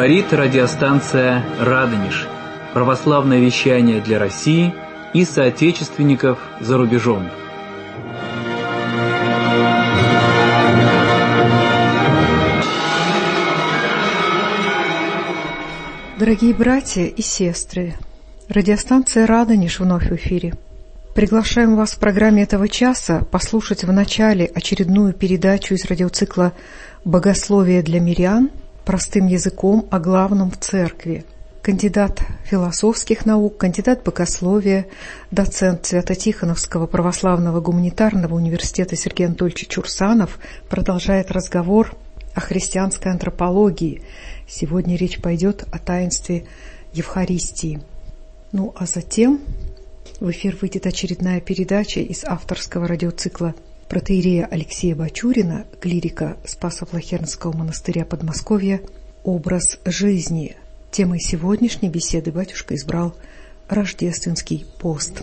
Говорит радиостанция «Радонеж». Православное вещание для России и соотечественников за рубежом. Дорогие братья и сестры, радиостанция «Радонеж» вновь в эфире. Приглашаем вас в программе этого часа послушать в начале очередную передачу из радиоцикла «Богословие для мирян» простым языком о главном в церкви. Кандидат философских наук, кандидат богословия, доцент Свято-Тихоновского православного гуманитарного университета Сергей Анатольевич Чурсанов продолжает разговор о христианской антропологии. Сегодня речь пойдет о таинстве Евхаристии. Ну а затем в эфир выйдет очередная передача из авторского радиоцикла протоиерея Алексея Бачурина, клирика Спасо-Плахернского монастыря Подмосковья, «Образ жизни». Темой сегодняшней беседы батюшка избрал рождественский пост.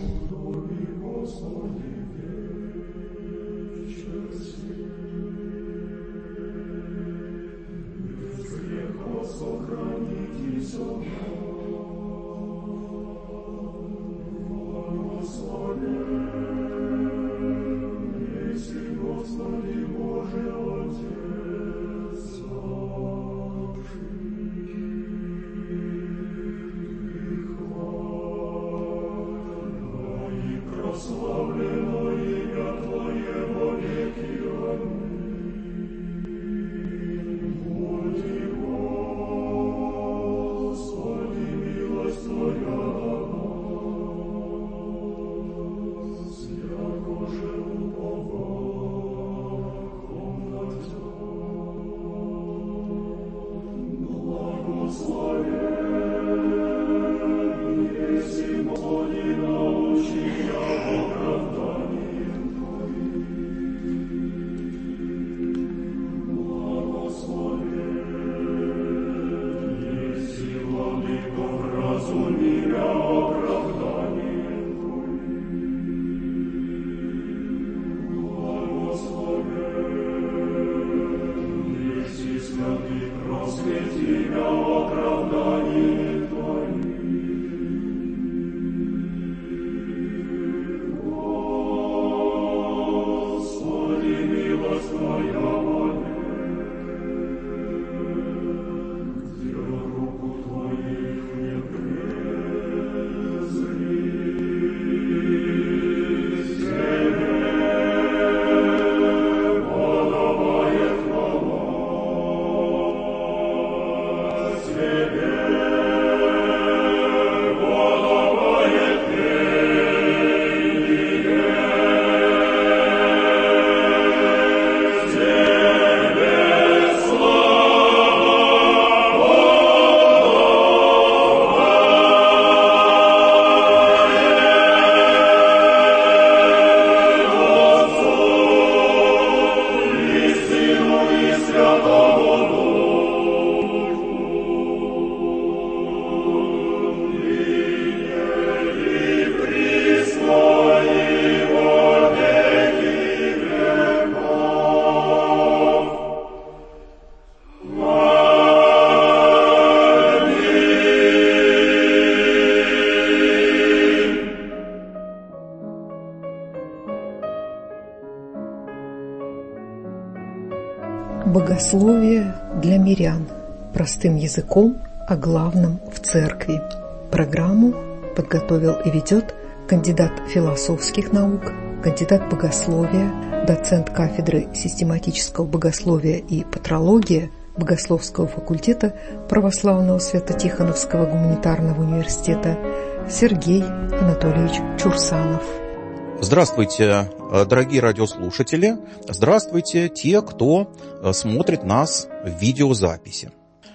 Богословие для мирян. Простым языком о главном в церкви. Программу подготовил и ведет кандидат философских наук, кандидат богословия, доцент кафедры систематического богословия и патрология Богословского факультета Православного Свято-Тихоновского гуманитарного университета Сергей Анатольевич Чурсанов. Здравствуйте, дорогие радиослушатели. Здравствуйте, те, кто смотрит нас в видеозаписи.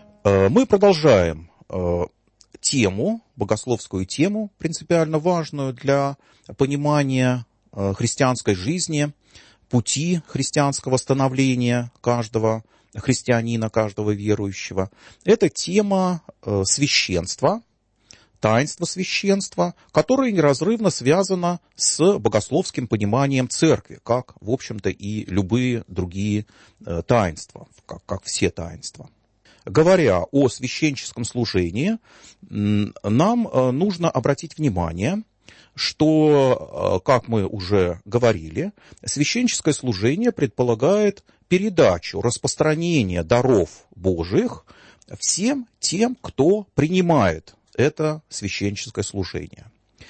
Мы продолжаем тему, богословскую тему, принципиально важную для понимания христианской жизни, пути христианского становления каждого христианина, каждого верующего. Это тема священства, таинство священства, которое неразрывно связано с богословским пониманием церкви, как, в общем-то, и любые другие таинства, как все таинства. говоря о священническом служении, нам нужно обратить внимание, что, как мы уже говорили, священническое служение предполагает передачу, распространение даров Божьих всем тем, кто принимает это священническое служение.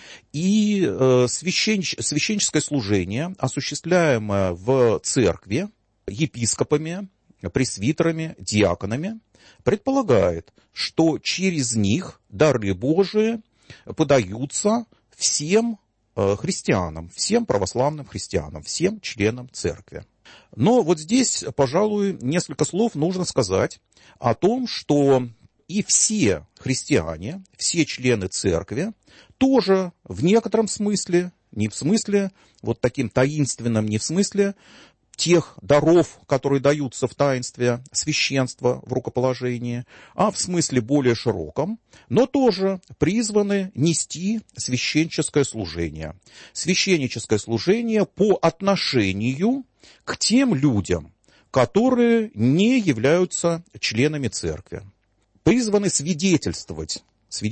И священническое служение, осуществляемое в церкви епископами, пресвитерами, диаконами, предполагает, что через них дары Божии подаются всем христианам, всем православным христианам, всем членам церкви. Но вот здесь, пожалуй, несколько слов нужно сказать о том, что и все христиане, все члены церкви тоже в некотором смысле, не в смысле вот таким таинственным, не в смысле тех даров, которые даются в таинстве священства в рукоположении, а в смысле более широком, но тоже призваны нести священническое служение. Священническое служение по отношению к тем людям, которые не являются членами церкви. Призваны свидетельствовать,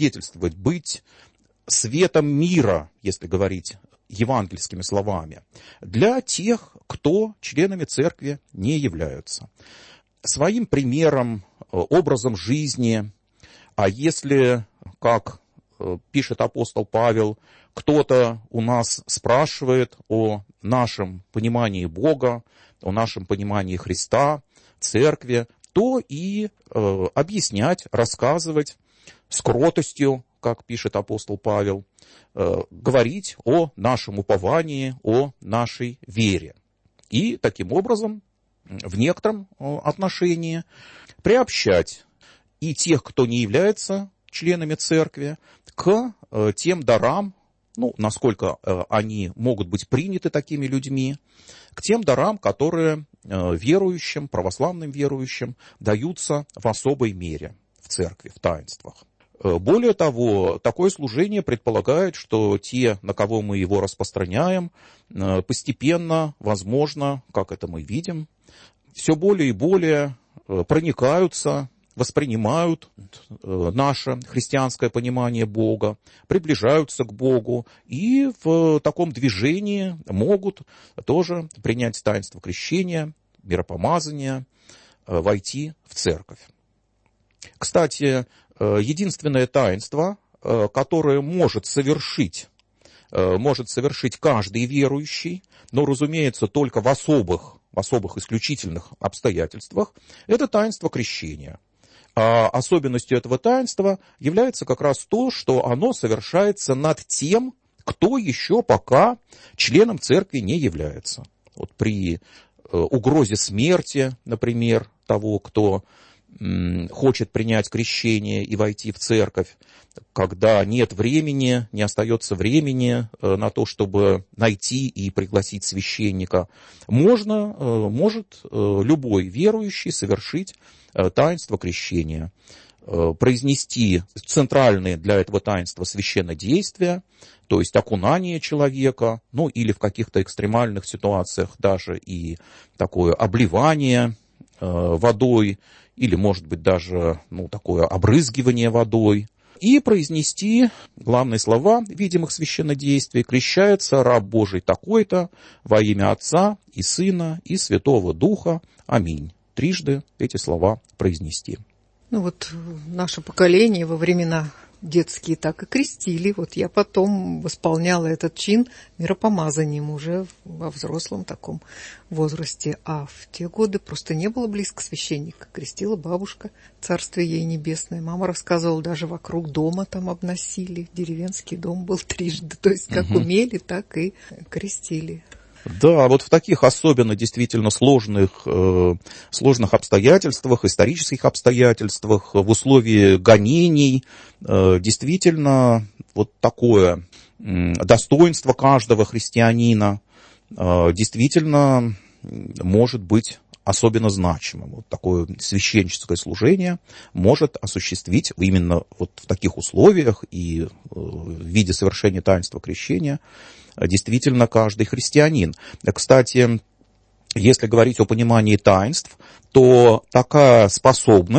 быть светом мира, если говорить евангельскими словами, для тех, кто членами церкви не являются. Своим примером, образом жизни, а если, как пишет апостол Павел, кто-то у нас спрашивает о нашем понимании Бога, о нашем понимании Христа, церкви, то и объяснять, рассказывать с кротостью, как пишет апостол Павел, говорить о нашем уповании, о нашей вере. И таким образом, в некотором отношении, приобщать и тех, кто не является членами церкви, к тем дарам, насколько они могут быть приняты такими людьми, к тем дарам, которые верующим, православным верующим даются в особой мере в церкви, в таинствах. Более того, такое служение предполагает, что те, на кого мы его распространяем, постепенно, возможно, как это мы видим, все более и более проникаются, воспринимают наше христианское понимание Бога, приближаются к Богу и в таком движении могут тоже принять таинство крещения, миропомазания, войти в церковь. Кстати, единственное таинство, которое может совершить каждый верующий, но, разумеется, только в особых исключительных обстоятельствах, это таинство крещения. А особенностью этого таинства является как раз то, что оно совершается над тем, кто еще пока членом церкви не является. Вот при угрозе смерти, например, того, кто хочет принять крещение и войти в церковь, когда нет времени, не остается времени на то, чтобы найти и пригласить священника, может любой верующий совершить таинство крещения, произнести центральные для этого таинства священнодействия, то есть окунание человека, или в каких-то экстремальных ситуациях даже и такое обливание водой, или, может быть, даже такое обрызгивание водой, и произнести главные слова видимых священнодействий: «Крещается раб Божий такой-то во имя Отца и Сына и Святого Духа. Аминь». Трижды эти слова произнести. Наше поколение во времена детские так и крестили. Я потом восполняла этот чин миропомазанием уже во взрослом таком возрасте. А в те годы просто не было близко священника. Крестила бабушка, царствие ей небесное. Мама рассказывала, даже вокруг дома там обносили. Деревенский дом был трижды. То есть как умели, так и крестили. Да, вот в таких особенно действительно сложных обстоятельствах, исторических обстоятельствах, в условии гонений, действительно вот такое достоинство каждого христианина действительно может быть особенно значимым. Вот такое священническое служение может осуществить именно вот в таких условиях и в виде совершения таинства крещения действительно каждый христианин. Кстати, если говорить о понимании таинств, то такая способность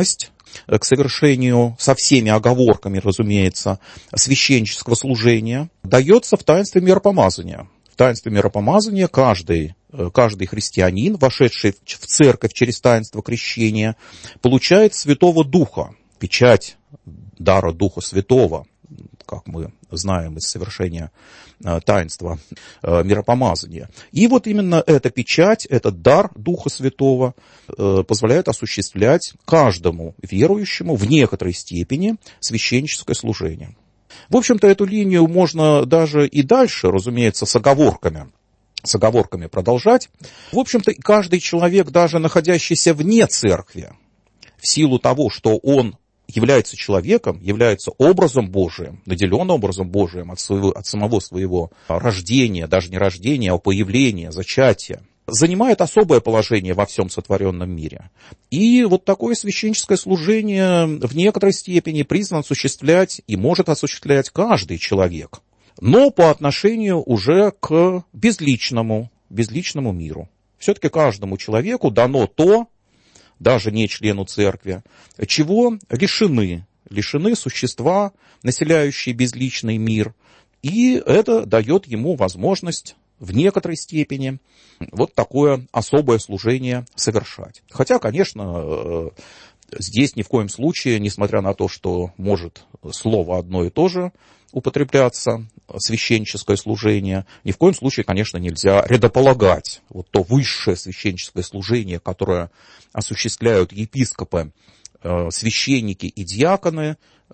к совершению со всеми оговорками, разумеется, священнического служения, дается в таинстве миропомазания. В таинстве миропомазания каждый христианин, вошедший в церковь через таинство крещения, получает Святого Духа, печать дара Духа Святого, как мы знаем из совершения таинства миропомазания. И вот именно эта печать, этот дар Духа Святого позволяет осуществлять каждому верующему в некоторой степени священническое служение. В общем-то, эту линию можно даже и дальше, разумеется, с оговорками продолжать. В общем-то, каждый человек, даже находящийся вне церкви, в силу того, что он является человеком, является образом Божиим, наделен образом Божиим от самого своего рождения, даже не рождения, а появления, зачатия, занимает особое положение во всем сотворенном мире. И вот такое священническое служение в некоторой степени призван осуществлять и может осуществлять каждый человек, но по отношению уже к безличному миру. Все-таки каждому человеку дано то, даже не члену церкви, чего лишены существа, населяющие безличный мир, и это дает ему возможность в некоторой степени вот такое особое служение совершать. Хотя, конечно, здесь ни в коем случае, несмотря на то, что может слово одно и то же употребляться, священническое служение, ни в коем случае, конечно, нельзя рядополагать вот то высшее священническое служение, которое осуществляют епископы, священники и диаконы,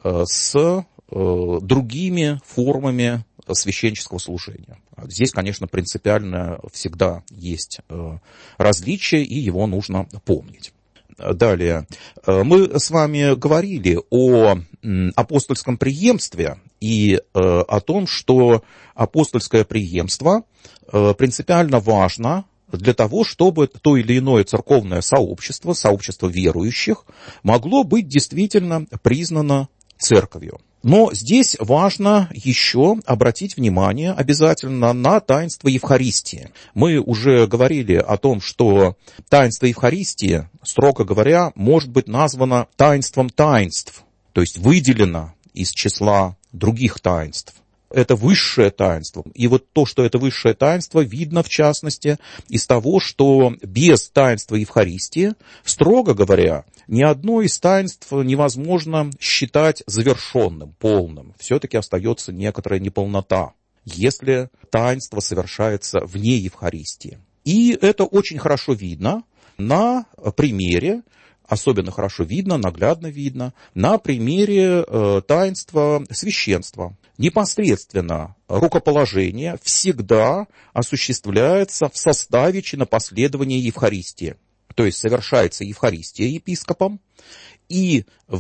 с другими формами священнического служения. Здесь, конечно, принципиально всегда есть различие, и его нужно помнить. Далее, мы с вами говорили о апостольском преемстве и о том, что апостольское преемство принципиально важно для того, чтобы то или иное церковное сообщество верующих, могло быть действительно признано церковью. Но здесь важно еще обратить внимание обязательно на таинство Евхаристии. Мы уже говорили о том, что таинство Евхаристии, строго говоря, может быть названо таинством таинств, то есть выделено из числа других таинств. Это высшее таинство. И вот то, что это высшее таинство, видно в частности из того, что без таинства Евхаристии, строго говоря, ни одно из таинств невозможно считать завершенным, полным. Все-таки остается некоторая неполнота, если таинство совершается вне Евхаристии. И это очень хорошо видно на примере, особенно хорошо видно, наглядно видно, на примере таинства священства. Непосредственно рукоположение всегда осуществляется в составе чинопоследования Евхаристии. То есть совершается Евхаристия епископом, и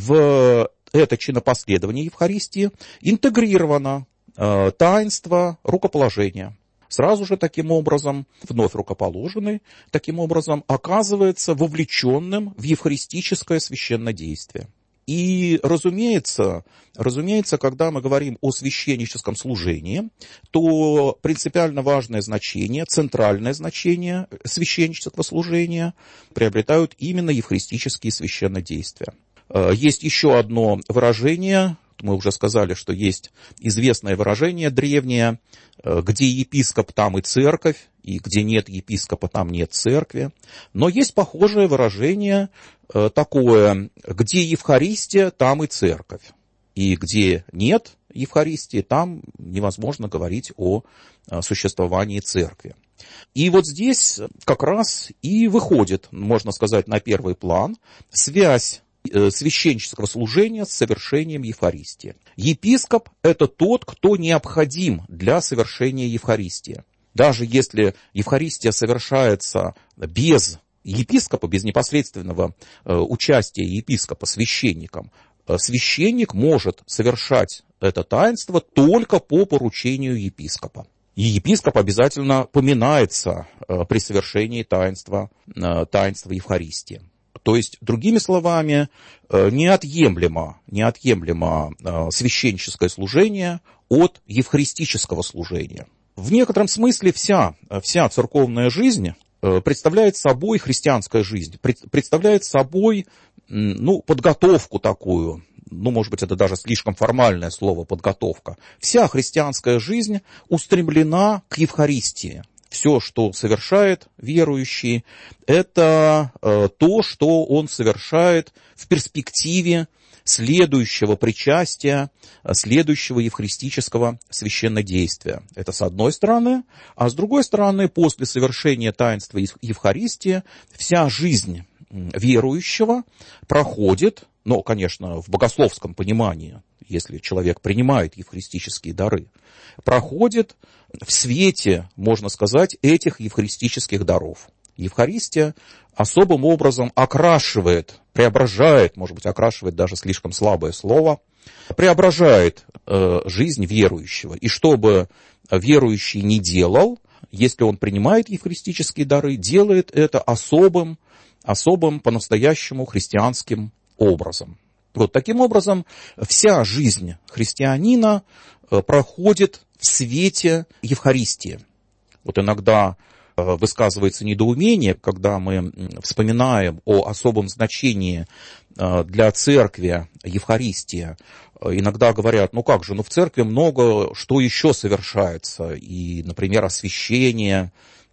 в это чинопоследование Евхаристии интегрировано таинство рукоположения. Сразу же таким образом, вновь рукоположенный, таким образом оказывается вовлеченным в евхаристическое священнодействие. И, разумеется, когда мы говорим о священническом служении, то принципиально важное значение, центральное значение священнического служения приобретают именно евхаристические священнодействия. Есть еще одно выражение, мы уже сказали, что есть известное выражение древнее, где епископ, там и церковь, и где нет епископа, там нет церкви. Но есть похожее выражение такое, где Евхаристия, там и церковь. И где нет Евхаристии, там невозможно говорить о существовании церкви. И вот здесь как раз и выходит, можно сказать, на первый план связь священнического служения с совершением Евхаристии. Епископ – это тот, кто необходим для совершения Евхаристии. Даже если Евхаристия совершается без епископа, без непосредственного участия епископа священником, священник может совершать это таинство только по поручению епископа. И епископ обязательно поминается при совершении таинства Евхаристии. То есть, другими словами, неотъемлемо священническое служение от евхаристического служения. В некотором смысле вся церковная жизнь представляет собой, христианская жизнь, представляет собой подготовку такую, может быть, это даже слишком формальное слово «подготовка». Вся христианская жизнь устремлена к Евхаристии. Все, что совершает верующий, это то, что он совершает в перспективе следующего причастия, следующего евхаристического священнодействия. Это с одной стороны. А с другой стороны, после совершения таинства Евхаристии, вся жизнь верующего проходит, конечно, в богословском понимании, если человек принимает евхаристические дары, проходит в свете, можно сказать, этих евхаристических даров. Евхаристия особым образом окрашивает, преображает, может быть, окрашивает даже слишком слабое слово, преображает жизнь верующего. И что бы верующий не делал, если он принимает евхаристические дары, делает это особым по-настоящему христианским образом. Таким образом, вся жизнь христианина проходит в свете Евхаристии. Иногда высказывается недоумение, когда мы вспоминаем о особом значении для церкви Евхаристия. Иногда говорят, в церкви много что еще совершается, и, например, освящение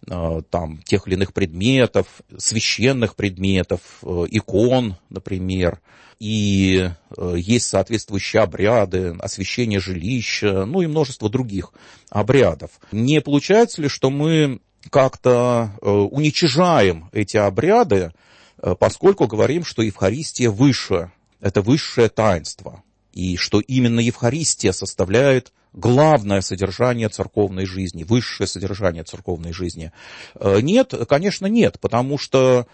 тех или иных предметов, священных предметов, икон, например, и есть соответствующие обряды, освящение жилища, и множество других обрядов. Не получается ли, что мы как-то уничижаем эти обряды, поскольку говорим, что Евхаристия выше, это высшее таинство, и что именно Евхаристия составляет главное содержание церковной жизни, высшее содержание церковной жизни? Нет, конечно, нет, потому что,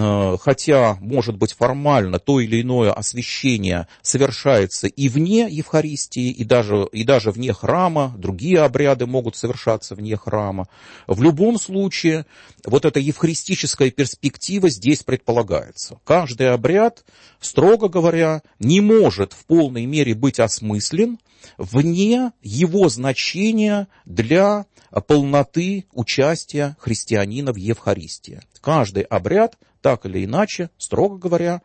хотя, может быть, формально то или иное освящение совершается и вне Евхаристии, и даже вне храма, другие обряды могут совершаться вне храма, в любом случае, эта евхаристическая перспектива здесь предполагается. Каждый обряд, строго говоря, не может в полной мере быть осмыслен вне его значения для полноты участия христианина в Евхаристии. Каждый обряд, так или иначе, строго говоря,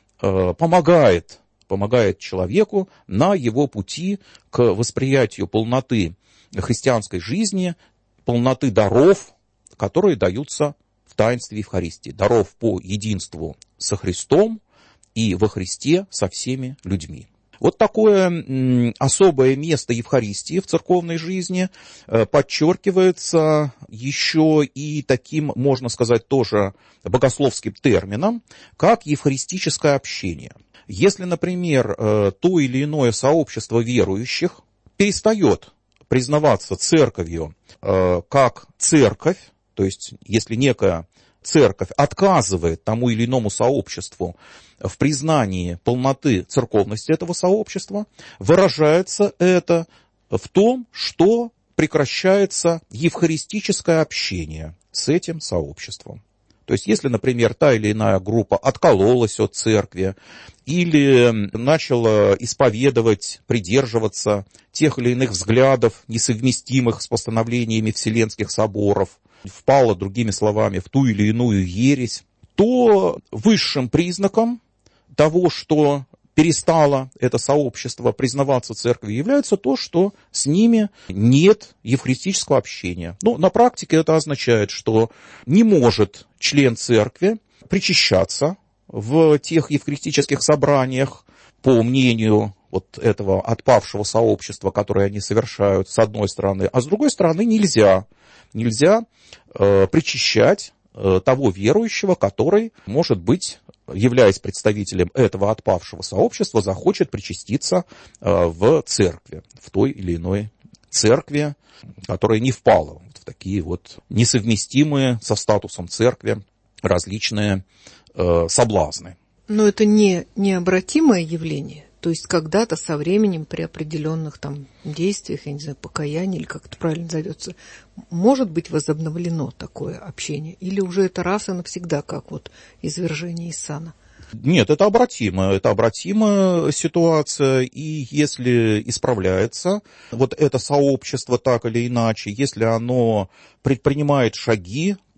помогает человеку на его пути к восприятию полноты христианской жизни, полноты даров, которые даются в таинстве Евхаристии. Даров по единству со Христом и во Христе со всеми людьми. Такое особое место Евхаристии в церковной жизни подчеркивается еще и таким, можно сказать, тоже богословским термином, как евхаристическое общение. Если, например, то или иное сообщество верующих перестает признаваться церковью как церковь, то есть если некая церковь отказывает тому или иному сообществу в признании полноты церковности этого сообщества, выражается это в том, что прекращается евхаристическое общение с этим сообществом. То есть, если, например, та или иная группа откололась от церкви или начала исповедовать, придерживаться тех или иных взглядов, несовместимых с постановлениями Вселенских соборов, впала, другими словами, в ту или иную ересь, то высшим признаком того, что перестало это сообщество признаваться церковью, является то, что с ними нет евхаристического общения. На практике это означает, что не может член церкви причащаться в тех евхаристических собраниях, по мнению этого отпавшего сообщества, которое они совершают, с одной стороны, а с другой стороны нельзя причащать того верующего, который, может быть, являясь представителем этого отпавшего сообщества, захочет причаститься в церкви, в той или иной церкви, которая не впала в такие несовместимые со статусом церкви различные соблазны. Но это не необратимое явление. То есть когда-то со временем при определенных действиях, я не знаю, покаянии, или как это правильно зовется, может быть возобновлено такое общение? Или уже это раз и навсегда, как извержение из сана? Нет, это обратимая ситуация, и если исправляется это сообщество так или иначе, если оно предпринимает шаги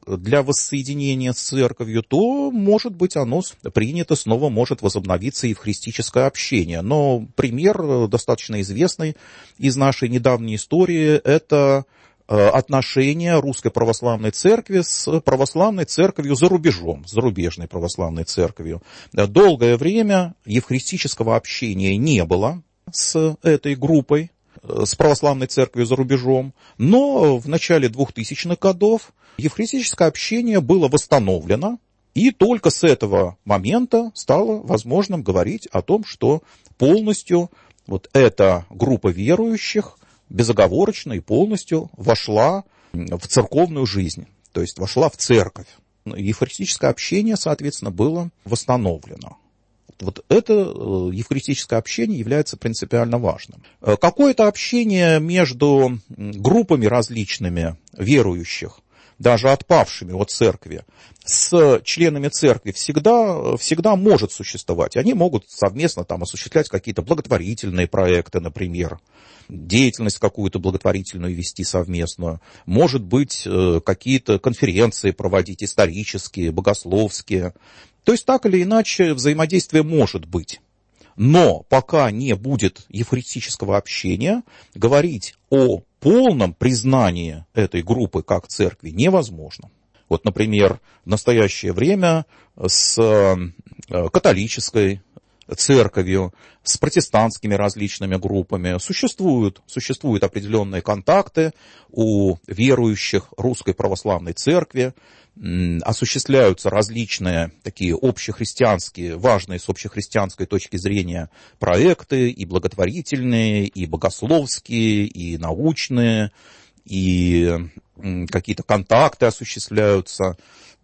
для воссоединения с церковью, то, может быть, оно принято, снова может возобновиться и в христическое общение. Но пример достаточно известный из нашей недавней истории – это отношения Русской Православной Церкви с православной церковью за рубежом, с зарубежной православной церковью. Долгое время евхаристического общения не было с этой группой, с православной церковью за рубежом, но в начале 2000-х годов евхаристическое общение было восстановлено, и только с этого момента стало возможным говорить о том, что полностью вот эта группа верующих безоговорочно и полностью вошла в церковную жизнь, то есть вошла в церковь. Евхаристическое общение, соответственно, было восстановлено. Вот это евхаристическое общение является принципиально важным. Какое-то общение между группами различными верующих, даже отпавшими от церкви, с членами церкви всегда может существовать. Они могут совместно там осуществлять какие-то благотворительные проекты, например, деятельность какую-то благотворительную вести совместную. Может быть, какие-то конференции проводить исторические, богословские. То есть так или иначе взаимодействие может быть. Но пока не будет евхаристического общения, говорить о полном признании этой группы как церкви невозможно. Вот, например, в настоящее время с католической церковью, с протестантскими различными группами существуют определенные контакты у верующих Русской Православной Церкви, осуществляются различные такие общехристианские, важные с общехристианской точки зрения проекты, и благотворительные, и богословские, и научные, и какие-то контакты осуществляются,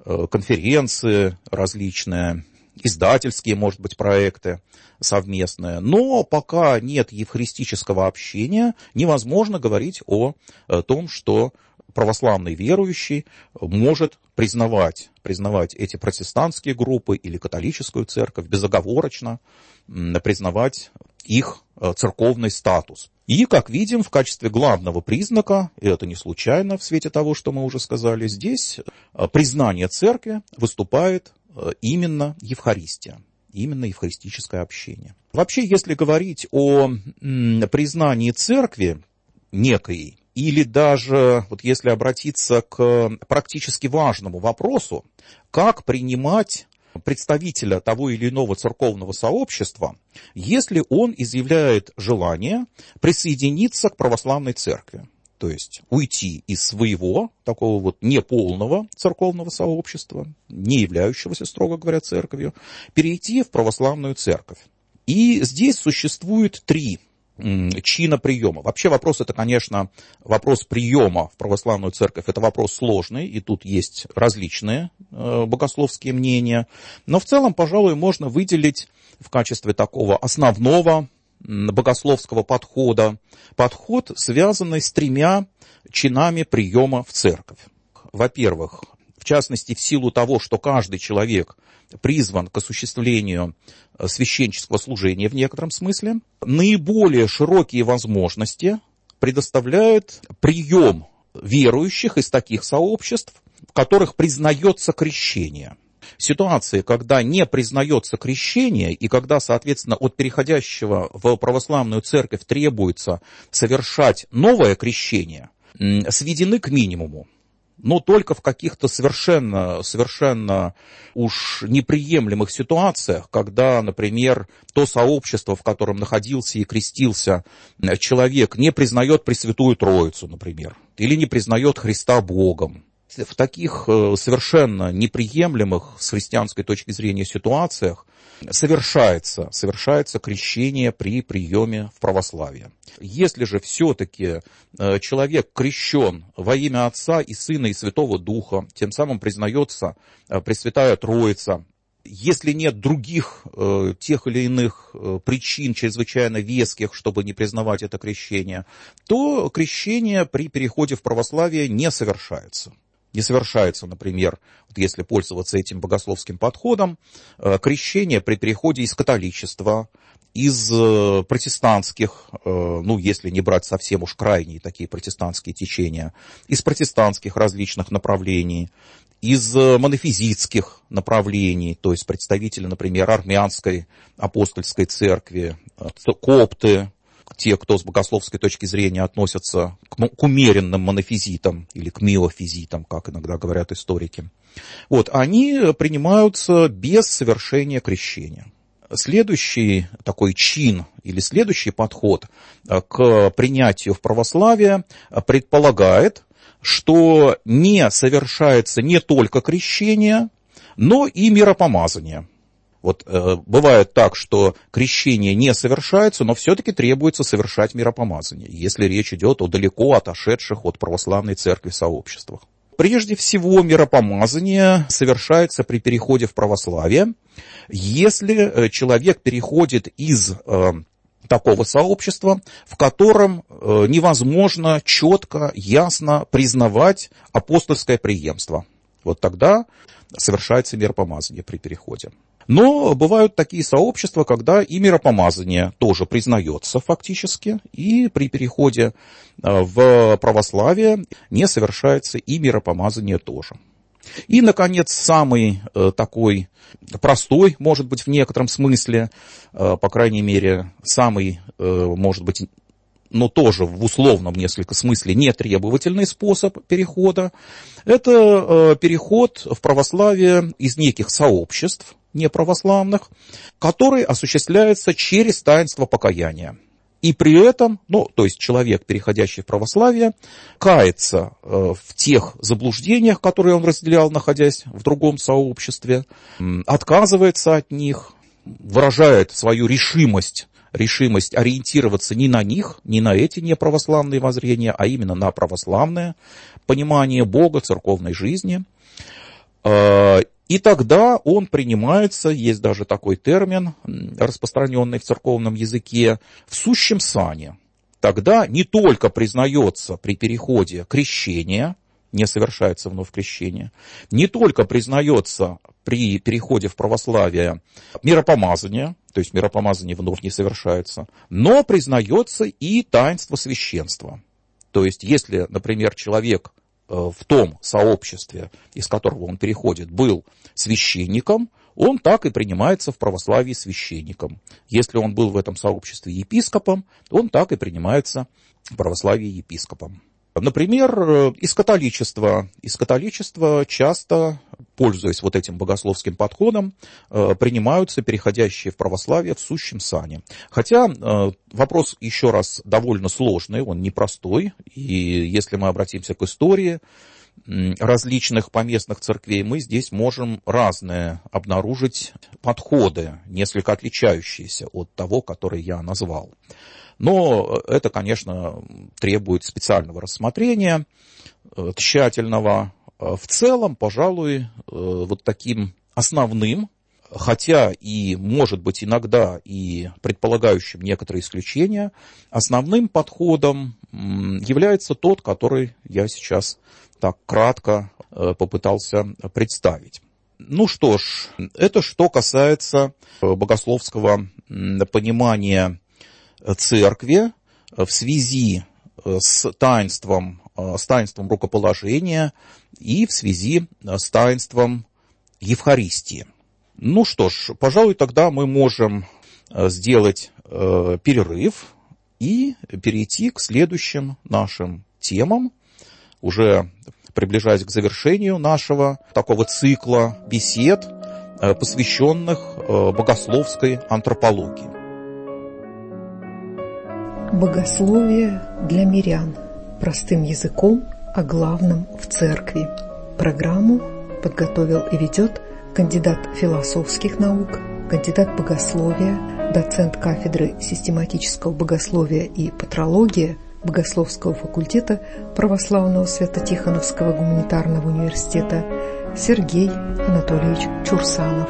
конференции различные, издательские, может быть, проекты совместные. Но пока нет евхаристического общения, невозможно говорить о том, что православный верующий может признавать эти протестантские группы или католическую церковь безоговорочно, признавать их церковный статус. И, как видим, в качестве главного признака, и это не случайно в свете того, что мы уже сказали, здесь признание церкви выступает именно Евхаристия, именно евхаристическое общение. Вообще, если говорить о признании церкви некой, или даже, вот если обратиться к практически важному вопросу, как принимать представителя того или иного церковного сообщества, если он изъявляет желание присоединиться к православной церкви. То есть уйти из своего, такого вот неполного церковного сообщества, не являющегося, строго говоря, церковью, перейти в православную церковь. И здесь существует 3 чина приема. Вообще вопрос это, конечно, вопрос приема в православную церковь, это вопрос сложный, и тут есть различные богословские мнения. Но в целом, пожалуй, можно выделить в качестве такого основного богословского подхода подход, связанный с 3 чинами приема в церковь. Во-первых, в частности, в силу того, что каждый человек призван к осуществлению священнического служения в некотором смысле, наиболее широкие возможности предоставляет прием верующих из таких сообществ, в которых признается крещение. Ситуации, когда не признается крещение, и когда, соответственно, от переходящего в православную церковь требуется совершать новое крещение, сведены к минимуму. Но только в каких-то совершенно уж неприемлемых ситуациях, когда, например, то сообщество, в котором находился и крестился человек, не признает Пресвятую Троицу, например, или не признает Христа Богом. В таких совершенно неприемлемых с христианской точки зрения ситуациях совершается крещение при приеме в православие. Если же все-таки человек крещен во имя Отца и Сына и Святого Духа, тем самым признается Пресвятая Троица, если нет других тех или иных причин чрезвычайно веских, чтобы не признавать это крещение, то крещение при переходе в православие не совершается. Не совершается, например, вот если пользоваться этим богословским подходом, крещение при переходе из католичества, из протестантских, ну, если не брать совсем уж крайние такие протестантские течения, из протестантских различных направлений, из монофизитских направлений, то есть представители, например, армянской апостольской церкви, копты, те, кто с богословской точки зрения относятся к умеренным монофизитам или к миофизитам, как иногда говорят историки, они принимаются без совершения крещения. Следующий такой чин или следующий подход к принятию в православие предполагает, что не совершается не только крещение, но и миропомазание. Бывает так, что крещение не совершается, но все-таки требуется совершать миропомазание, если речь идет о далеко отошедших от православной церкви сообществах. Прежде всего, миропомазание совершается при переходе в православие, если человек переходит из такого сообщества, в котором невозможно четко, ясно признавать апостольское преемство. Тогда совершается миропомазание при переходе. Но бывают такие сообщества, когда и миропомазание тоже признается фактически, и при переходе в православие не совершается и миропомазание тоже. И, наконец, самый такой простой, может быть, в некотором смысле, по крайней мере, самый, может быть, но тоже в условном несколько смысле нетребовательный способ перехода, это переход в православие из неких сообществ неправославных, который осуществляется через таинство покаяния. И при этом, то есть человек, переходящий в православие, кается в тех заблуждениях, которые он разделял, находясь в другом сообществе, отказывается от них, выражает свою решимость ориентироваться не на них, не на эти неправославные воззрения, а именно на православное понимание Бога, церковной жизни. И тогда он принимается, есть даже такой термин, распространенный в церковном языке, в сущем сане. Тогда не только признается при переходе крещение, не совершается вновь крещение, не только признается при переходе в православие миропомазание, то есть миропомазание вновь не совершается, но признается и таинство священства. То есть если, например, человек в том сообществе, из которого он переходит, был священником, он так и принимается в православии священником. Если он был в этом сообществе епископом, он так и принимается в православии епископом. Например, из католичества часто, пользуясь этим богословским подходом, принимаются переходящие в православие в сущем сане. Хотя вопрос, еще раз, довольно сложный, он непростой, и если мы обратимся к истории различных поместных церквей, мы здесь можем разные обнаружить подходы, несколько отличающиеся от того, который я назвал. Но это, конечно, требует специального рассмотрения, тщательного. В целом, пожалуй, таким основным, хотя и, может быть, иногда и предполагающим некоторые исключения, основным подходом является тот, который я сейчас так кратко попытался представить. Что ж, это что касается богословского понимания церкви в связи с таинством рукоположения и в связи с таинством Евхаристии. Что ж, пожалуй, тогда мы можем сделать перерыв и перейти к следующим нашим темам, уже приближаясь к завершению нашего такого цикла бесед, посвященных богословской антропологии. Богословие для мирян. Простым языком о главном в церкви. Программу подготовил и ведет кандидат философских наук, кандидат богословия, доцент кафедры систематического богословия и патрологии Богословского факультета Православного Свято-Тихоновского гуманитарного университета Сергей Анатольевич Чурсанов.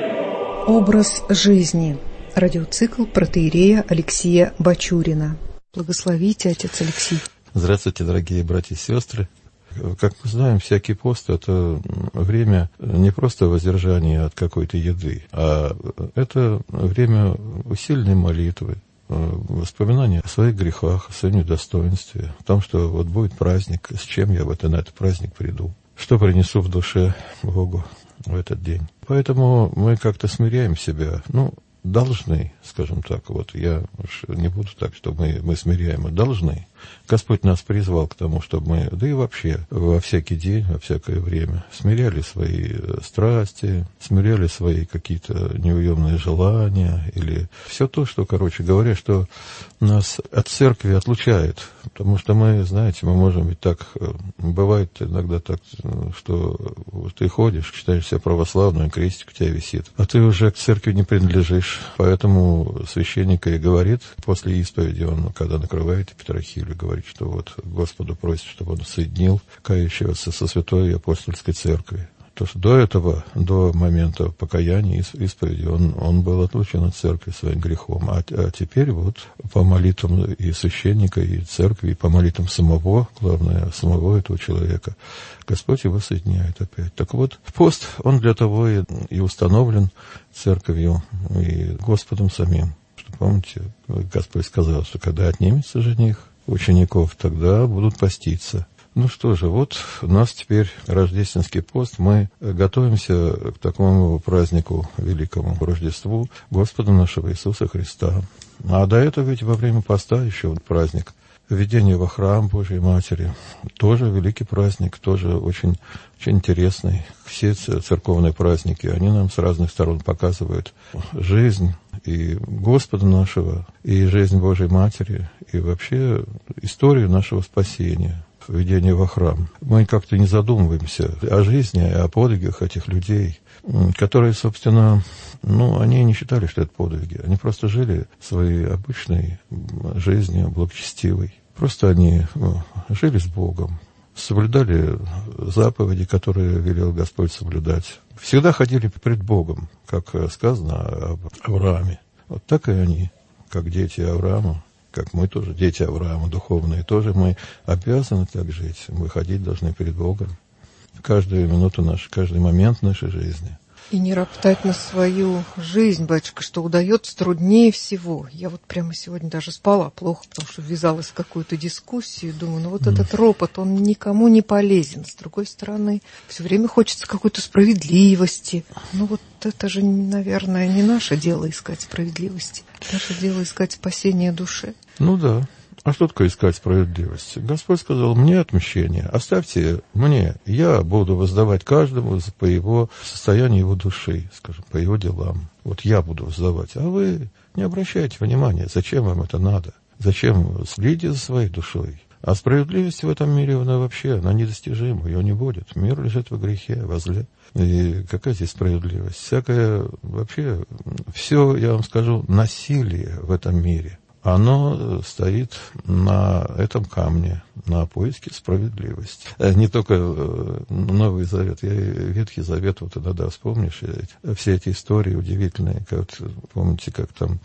Образ жизни. Радиоцикл протоиерея Алексия Бачурина. Благословите, отец Алексей. Здравствуйте, дорогие братья и сестры. Как мы знаем, всякий пост – это время не просто воздержания от какой-то еды, а это время усиленной молитвы, воспоминания о своих грехах, о своем недостоинстве, о том, что вот будет праздник, с чем я на этот праздник приду, что принесу в душе Богу в этот день. Поэтому мы как-то смиряем себя, должны, скажем так, вот я уж не буду так, что мы смиряем, а должны. Господь нас призвал к тому, чтобы мы, да и вообще, во всякий день, во всякое время, смиряли свои страсти, смиряли свои какие-то неуемные желания, или все то, что, короче говоря, что нас от церкви отлучает. Потому что мы, знаете, мы можем ведь так, бывает иногда так, что ты ходишь, считаешь себя православным, крестик у тебя висит, а ты уже к церкви не принадлежишь. Поэтому священник и говорит после исповеди, он, когда накрывает петрохилью, говорит, что вот Господу просит, чтобы он соединил кающегося со святой апостольской церкви. То, что до этого, до момента покаяния и исповеди, он был отлучен от церкви своим грехом. А теперь вот по молитвам и священника, и церкви, и по молитвам самого этого человека, Господь его соединяет опять. Так вот, пост, он для того и установлен церковью и Господом самим. Что, помните, Господь сказал, что когда отнимется жених учеников, тогда будут поститься. Ну что же, вот у нас теперь рождественский пост. Мы готовимся к такому празднику великому, Рождеству Господа нашего Иисуса Христа. А до этого ведь во время поста еще праздник введения во храм Божьей Матери. Тоже великий праздник, тоже очень, очень интересный. Все церковные праздники, они нам с разных сторон показывают жизнь и Господа нашего, и жизнь Божьей Матери, и вообще историю нашего спасения. Введение во храм. Мы как-то не задумываемся о жизни, о подвигах этих людей, которые, собственно, они не считали, что это подвиги. Они просто жили своей обычной жизнью, благочестивой. Просто они жили с Богом, соблюдали заповеди, которые велел Господь соблюдать. Всегда ходили пред Богом, как сказано об Аврааме. Вот так и они, как дети Авраама. Как мы тоже, дети Авраама, духовные, тоже мы обязаны так жить. Мы ходить должны перед Богом каждую минуту нашей, каждый момент нашей жизни. И не роптать на свою жизнь, батюшка, что удается труднее всего. Я вот прямо сегодня даже спала плохо, потому что ввязалась в какую-то дискуссию. Думаю, этот ропот, он никому не полезен. С другой стороны, все время хочется какой-то справедливости. Это же, наверное, не наше дело искать справедливости. Наше дело искать спасение души. Да. А что такое искать справедливость? Господь сказал, мне отмщение, оставьте мне, я буду воздавать каждому по его состоянию его души, скажем, по его делам. Вот я буду воздавать, а вы не обращайте внимания, зачем вам это надо, зачем следите за своей душой. А справедливость в этом мире, она недостижима, ее не будет. Мир лежит во грехе, во зле. И какая здесь справедливость? Всякое, вообще, все, я вам скажу, насилие в этом мире, оно стоит на этом камне, на поиске справедливости. Не только Новый Завет, и Ветхий Завет, вот иногда вспомнишь, все эти истории удивительные, помните, как там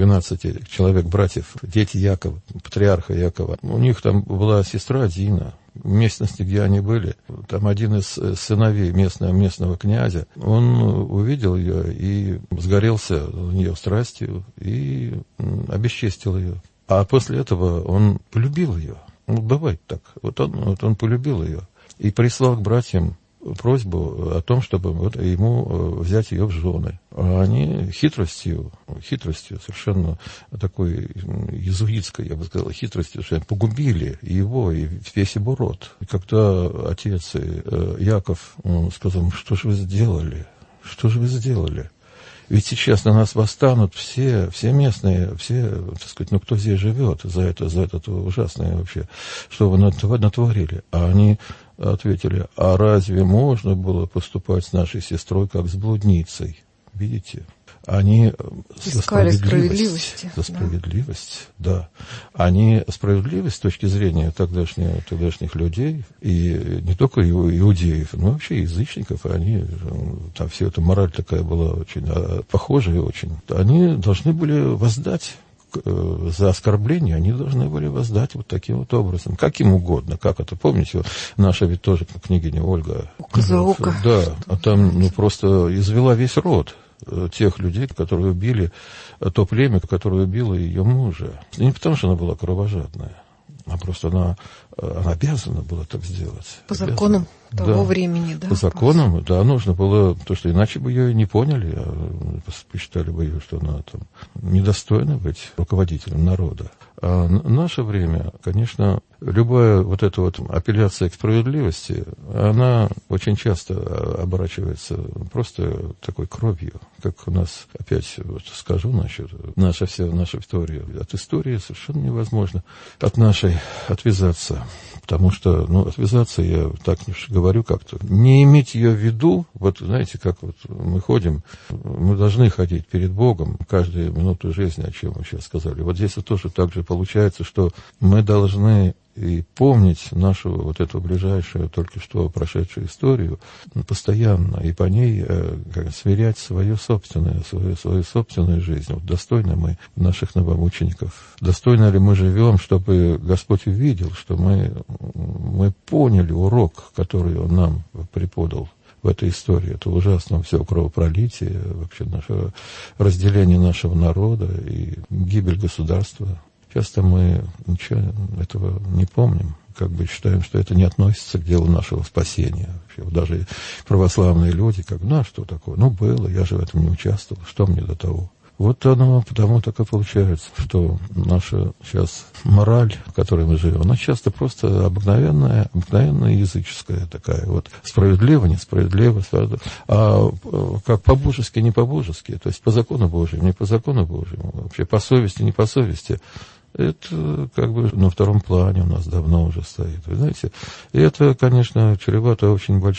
12 человек, братьев, дети Якова, патриарха Якова, у них там была сестра Дина. В местности, где они были, там один из сыновей местного князя, он увидел ее и сгорелся в нее страстью и обесчестил ее. А после этого он полюбил ее. Бывает так. Вот он полюбил ее и прислал к братьям просьбу о том, чтобы ему взять ее в жены. А они хитростью, совершенно такой иезуитской, я бы сказал, хитростью, что погубили его и весь его род. И когда отец Яков сказал, что же вы сделали? Что же вы сделали? Ведь сейчас на нас восстанут все местные, так сказать, кто здесь живет за это ужасное вообще, что вы натворили. А они ответили, а разве можно было поступать с нашей сестрой как с блудницей? Видите? Они искали справедливость, да. Они справедливость с точки зрения тогдашних людей, и не только иудеев, но вообще язычников, они, там все эта мораль такая была очень похожая очень. Они должны были воздать за оскорбление они должны были воздать вот таким вот образом, каким угодно. Как это, помните, наша ведь тоже княгиня Ольга. Око за око. Да, а там просто извела весь род тех людей, которые убили то племя, которое убило ее мужа. И не потому, что она была кровожадная, а просто она обязана была так сделать. По законам того времени, да? По законам, да, нужно было, потому что иначе бы ее не поняли, посчитали бы ее, что она там недостойна быть руководителем народа. А в наше время, конечно, любая вот эта вот апелляция к справедливости, она очень часто оборачивается просто такой кровью, как у нас, опять вот скажу, наша история. От истории совершенно невозможно от нашей отвязаться. Потому что, отвязаться, я так говорю как-то, не иметь ее в виду, вот знаете, как вот мы ходим, мы должны ходить перед Богом каждую минуту жизни, о чем мы сейчас сказали. Вот здесь тоже так же получается, что мы должны и помнить нашу вот эту ближайшую, только что прошедшую историю постоянно, и по ней сверять свою собственную жизнь. Вот достойны мы наших новомучеников? Достойно ли мы живем, чтобы Господь увидел, что мы поняли урок, который Он нам преподал в этой истории? Это ужасно все кровопролитие, вообще наше разделение нашего народа и гибель государства. Часто мы ничего этого не помним, как бы считаем, что это не относится к делу нашего спасения. Вообще, даже православные люди, что такое? Было, я же в этом не участвовал, что мне до того? Вот оно потому так и получается, что наша сейчас мораль, в которой мы живем, она часто просто обыкновенная языческая такая, вот справедливо, несправедливо, а как по-божески, не по-божески, то есть по закону Божьему, не по закону Божьему, вообще по совести, не по совести. Это как бы на втором плане у нас давно уже стоит, вы знаете. И это, конечно, чревато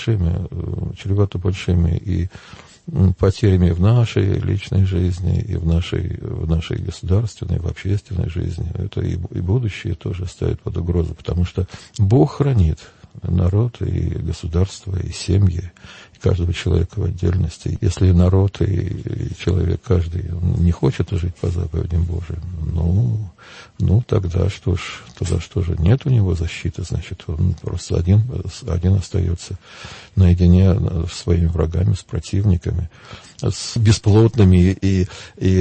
большими и потерями в нашей личной жизни, и в нашей государственной, в общественной жизни. Это и будущее тоже ставит под угрозу, потому что Бог хранит народ и государство, и семьи, и каждого человека в отдельности. Если народ и человек каждый не хочет жить по заповедям Божьим, тогда что же, нет у него защиты, значит, он просто один остается наедине с своими врагами, с противниками, с бесплотными и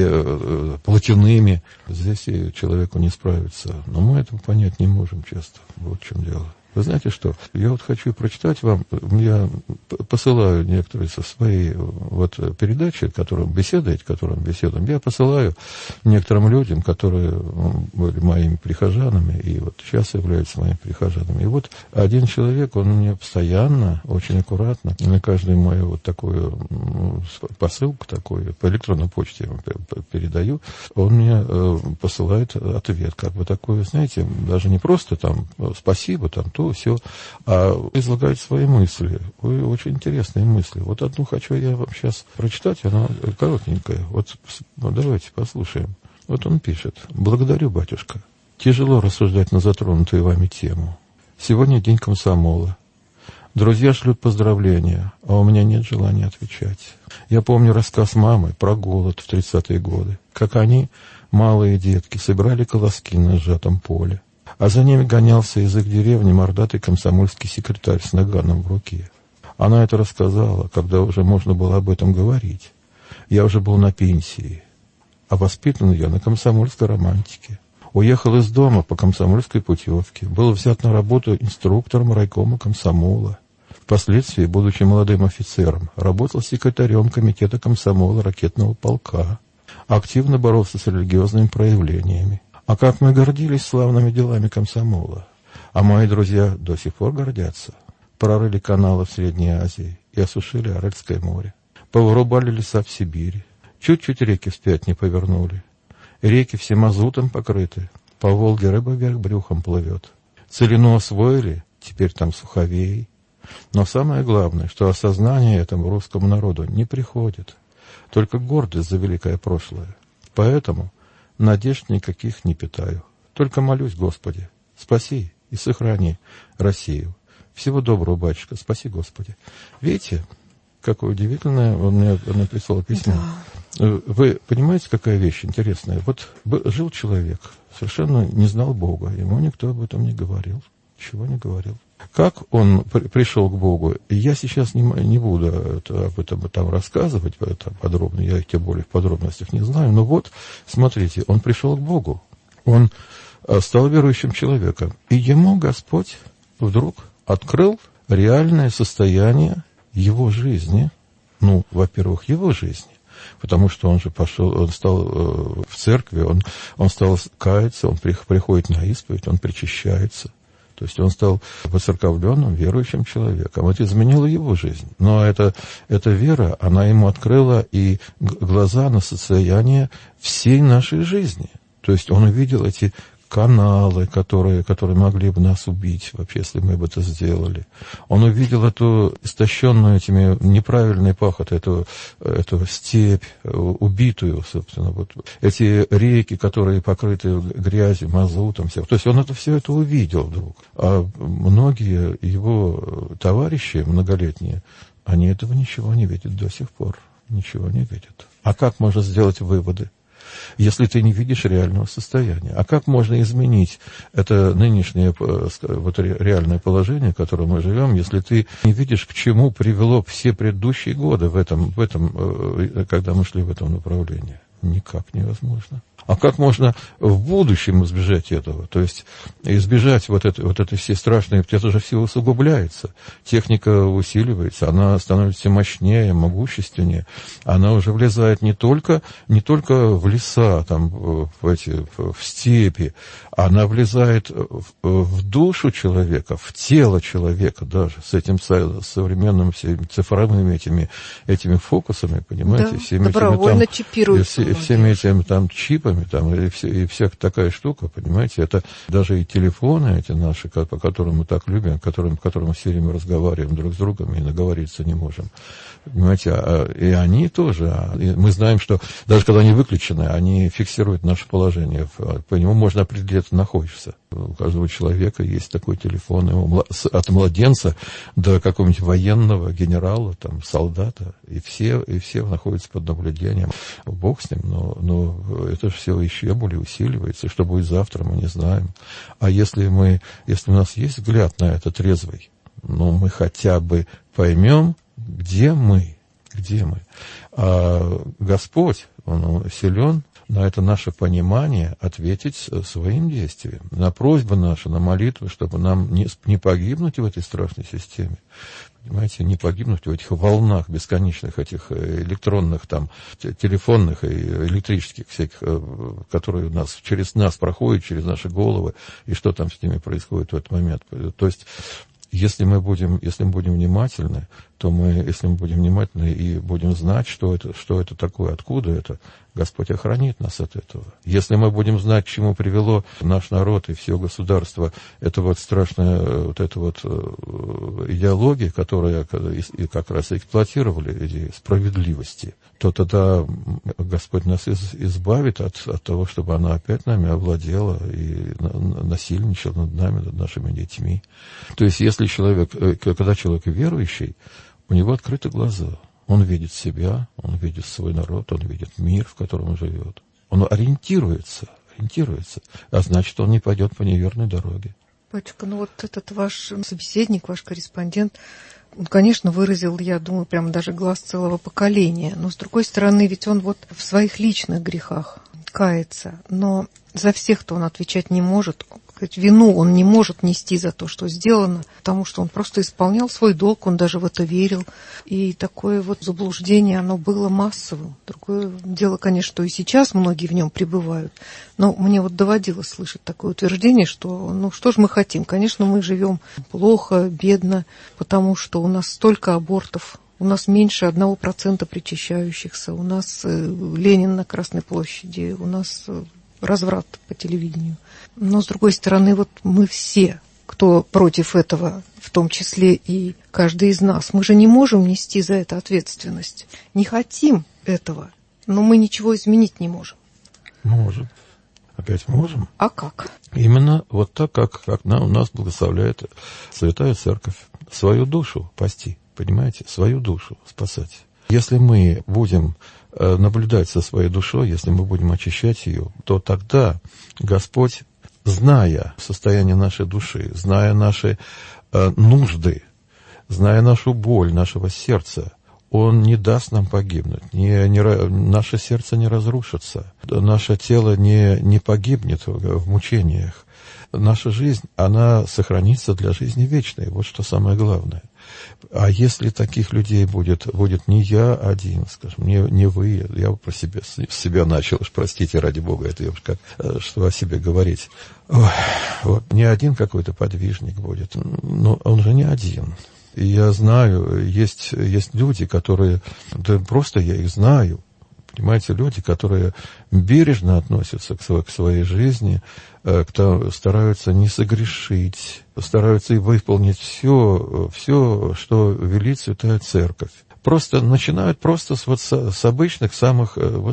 плотяными. Здесь и человеку не справиться. Но мы этого понять не можем часто. Вот в чем дело. Вы знаете что? Я вот хочу прочитать вам, я посылаю некоторые со своей передачи, которым беседуем, я посылаю некоторым людям, которые были моими прихожанами и вот сейчас являются моими прихожанами. И вот один человек, он мне постоянно, очень аккуратно, на каждую мою вот такую посылку, такую, по электронной почте я ему передаю, он мне посылает ответ, как бы такой, знаете, даже не просто там спасибо, там то, все, а излагает свои мысли. Очень интересные мысли. Вот одну хочу я вам сейчас прочитать, она коротенькая. Вот давайте послушаем. Вот он пишет. «Благодарю, батюшка. Тяжело рассуждать на затронутую вами тему. Сегодня день комсомола. Друзья шлют поздравления, а у меня нет желания отвечать. Я помню рассказ мамы про голод в 30-е годы, как они, малые детки, собирали колоски на сжатом поле. А за ними гонялся из их деревни мордатый комсомольский секретарь с наганом в руке. Она это рассказала, когда уже можно было об этом говорить. Я уже был на пенсии, а воспитан я на комсомольской романтике. Уехал из дома по комсомольской путевке, был взят на работу инструктором райкома комсомола. Впоследствии, будучи молодым офицером, работал секретарем комитета комсомола ракетного полка. Активно боролся с религиозными проявлениями. А как мы гордились славными делами комсомола. А мои друзья до сих пор гордятся. Прорыли каналы в Средней Азии и осушили Аральское море. Повырубали леса в Сибири. Чуть-чуть реки вспять не повернули. Реки все мазутом покрыты. По Волге рыба вверх брюхом плывет. Целину освоили, теперь там суховей. Но самое главное, что осознание этому русскому народу не приходит. Только гордость за великое прошлое. Поэтому надежд никаких не питаю. Только молюсь, Господи, спаси и сохрани Россию. Всего доброго, батюшка, спаси, Господи. Видите, какое удивительное, он мне написал письмо. Да. Вы понимаете, какая вещь интересная? Вот жил человек, совершенно не знал Бога, ему никто об этом не говорил, ничего не говорил. Как он пришел к Богу, я сейчас не буду об этом там рассказывать подробно, я тем более в подробностях не знаю, но вот, смотрите, он пришел к Богу, он стал верующим человеком, и ему Господь вдруг открыл реальное состояние его жизни, ну, во-первых, его жизни, потому что он же пошел, он стал в церкви, он стал каяться, он приходит на исповедь, он причащается. То есть он стал воцерковленным, верующим человеком. Это изменило его жизнь. Но эта вера, она ему открыла и глаза на состояние всей нашей жизни. То есть он увидел эти каналы, которые могли бы нас убить, вообще, если мы бы это сделали. Он увидел эту истощенную этими неправильной пахотой, эту степь, убитую, собственно, вот эти реки, которые покрыты грязью, мазутом, все. То есть он все это увидел вдруг. А многие его товарищи многолетние, они этого ничего не видят до сих пор. Ничего не видят. А как можно сделать выводы, если ты не видишь реального состояния? А как можно изменить это нынешнее вот реальное положение, в котором мы живем, если ты не видишь, к чему привело все предыдущие годы в этом, когда мы шли в этом направлении? Никак невозможно. А как можно в будущем избежать этого? То есть избежать вот этой всей страшной, это же все усугубляется. Техника усиливается, она становится все мощнее, могущественнее. Она уже влезает не только в леса, там, в степи, она влезает в душу человека, в тело человека даже, с этим современными всеми цифровыми этими фокусами, понимаете? Да, всеми добровольно чипируются. Всеми этими там чипами, там, и всякая такая штука, понимаете, это даже и телефоны эти наши, по которым мы так любим, которым все время разговариваем друг с другом и наговориться не можем, понимаете, и они тоже, мы знаем, что даже когда они выключены, они фиксируют наше положение, по нему можно определить, где ты находишься. У каждого человека есть такой телефон, от младенца до какого-нибудь военного, генерала, там, солдата, и все находятся под наблюдением. Бог с ним, но это все еще более усиливается, и что будет завтра, мы не знаем. А если у нас есть взгляд на это трезвый, мы хотя бы поймем, где мы. А Господь, Он силен на это наше понимание ответить своим действием, на просьбы наши, на молитвы, чтобы нам не погибнуть в этой страшной системе, понимаете, не погибнуть в этих волнах бесконечных, этих электронных, там, телефонных и электрических всяких, которые через нас проходят, через наши головы, и что там с ними происходит в этот момент. То есть, если мы будем внимательны, если мы будем внимательны и будем знать, что это такое, откуда это, Господь охранит нас от этого. Если мы будем знать, к чему привело наш народ и все государство, это вот страшная идеология, которая как раз эксплуатировали эти справедливости, то тогда Господь нас избавит от того, чтобы она опять нами овладела и насильничала над нами, над нашими детьми. То есть, когда человек верующий, у него открыты глаза. Он видит себя, он видит свой народ, он видит мир, в котором он живет. Он ориентируется, а значит, он не пойдет по неверной дороге. Батюшка, вот этот ваш собеседник, ваш корреспондент, он, конечно, выразил, я думаю, прямо даже глаз целого поколения. Но, с другой стороны, ведь он вот в своих личных грехах кается. Но за всех-то он отвечать не может. Вину он не может нести за то, что сделано, потому что он просто исполнял свой долг, он даже в это верил. И такое вот заблуждение, оно было массовым. Другое дело, конечно, что и сейчас многие в нем пребывают. Но мне вот доводилось слышать такое утверждение, что, что же мы хотим? Конечно, мы живем плохо, бедно, потому что у нас столько абортов. У нас меньше 1% причащающихся. У нас Ленин на Красной площади. У нас разврат по телевидению. Но, с другой стороны, вот мы все, кто против этого, в том числе и каждый из нас, мы же не можем нести за это ответственность. Не хотим этого, но мы ничего изменить не можем. Можем. Опять можем. А как? Именно вот так, как у нас благословляет Святая Церковь. Свою душу пасти, понимаете? Свою душу спасать. Если мы будем наблюдать со своей душой, если мы будем очищать ее, то тогда Господь, зная состояние нашей души, зная наши нужды, зная нашу боль, нашего сердца, Он не даст нам погибнуть, наше сердце не разрушится, наше тело не погибнет в мучениях. Наша жизнь, она сохранится для жизни вечной, вот что самое главное. А если таких людей будет не я один, скажем, не вы, я про себя начал, уж простите, ради Бога, это я уж как, что о себе говорить. Вот не один какой-то подвижник будет, но он же не один. И я знаю, есть люди, которые, да просто я их знаю, понимаете, люди, которые бережно относятся к своей жизни, стараются не согрешить, стараются выполнить все, что велит Святая Церковь. Просто начинают с обычных самых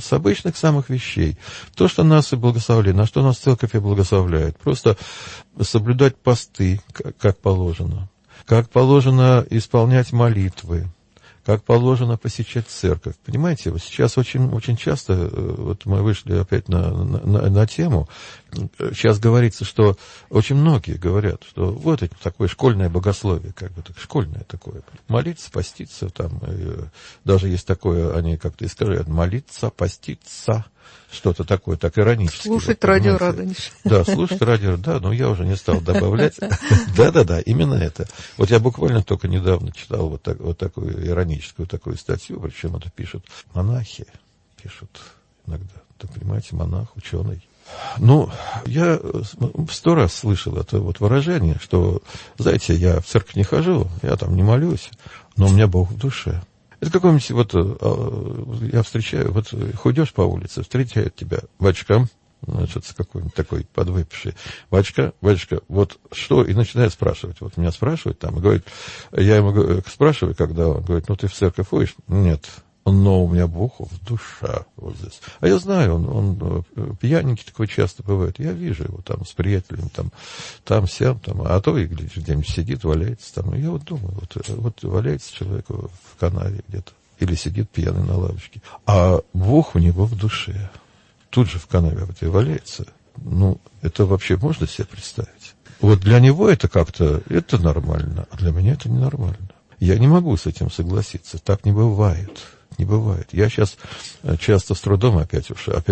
вещей. То, что нас и благословляет, на что нас Церковь и благословляет. Просто соблюдать посты, как положено. Как положено исполнять молитвы, как положено посещать церковь. Понимаете, вот сейчас очень часто, вот мы вышли опять на тему, сейчас говорится, что очень многие говорят, что вот это такое школьное богословие, как бы так, школьное такое. Молиться, поститься, там, даже есть такое, они как-то искажают, молиться, поститься, что-то такое, так иронически. Слушать вот, радио Радонеж. Да, слушать радио, да, но я уже не стал добавлять. Да, именно это. Вот я буквально только недавно читал вот такую ироническую такую статью, причем это пишут монахи, пишут иногда. Так понимаете, монах, ученый. Ну, я 100 раз слышал это вот выражение, что, знаете, я в церковь не хожу, я там не молюсь, но у меня Бог в душе. Это какой-нибудь, вот, я встречаю, вот, ходишь по улице, встречает тебя батюшка, значит, какой-нибудь такой подвыпивший, батюшка, вот что, и начинает спрашивать, вот меня спрашивают там, и говорит, я ему спрашиваю, когда он говорит, ну, ты в церковь ходишь? Нет. Но у меня Бог в душе вот здесь. А я знаю, он пьяненький такой часто бывает. Я вижу его там с приятелем, там, сям, там, а то и где-нибудь сидит, валяется там. И я вот думаю, вот валяется человек в канаве где-то. Или сидит пьяный на лавочке. А Бог у него в душе. Тут же в канаве вот и валяется. Ну, это вообще можно себе представить? Вот для него это как-то, это нормально, а для меня это ненормально. Я не могу с этим согласиться. Так не бывает. Не бывает. Я сейчас часто с трудом опять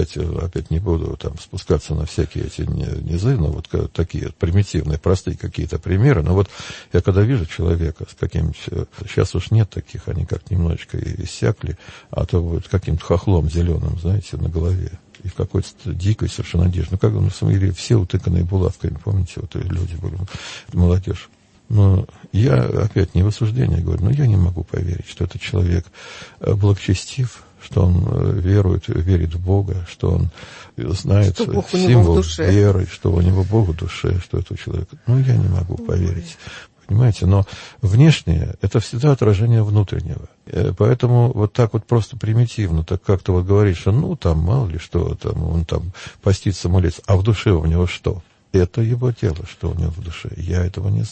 не буду там спускаться на всякие эти низы, но вот такие примитивные, простые какие-то примеры. Но вот я когда вижу человека с каким-нибудь, сейчас уж нет таких, они как немножечко иссякли, а то вот каким-то хохлом зеленым, знаете, на голове. И в какой-то дикой совершенно одежде. Ну, как на самом деле все утыканные булавками, помните, вот люди были, молодежь. Но я опять не в осуждении говорю, но я не могу поверить, что этот человек благочестив, что он верит в Бога, что он знает символ веры, что у него Бог в душе, что это у человека. Ну, я не могу поверить. Понимаете, но внешнее – это всегда отражение внутреннего. Поэтому вот так вот просто примитивно, так как-то вот говорить, что ну, там, мало ли что, там, он там постится, молится, а в душе у него что? Это его дело, что у него в душе. Я этого не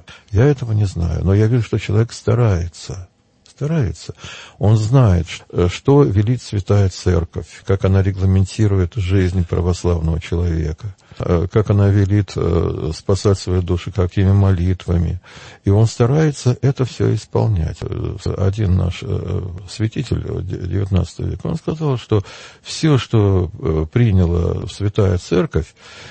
знаю. Но я вижу, что человек старается. Он знает, что велит Святая Церковь, как она регламентирует жизнь православного человека, как она велит спасать свою душу, какими молитвами. И он старается это все исполнять. Один наш святитель XIX века, он сказал, что все, что приняла Святая Церковь,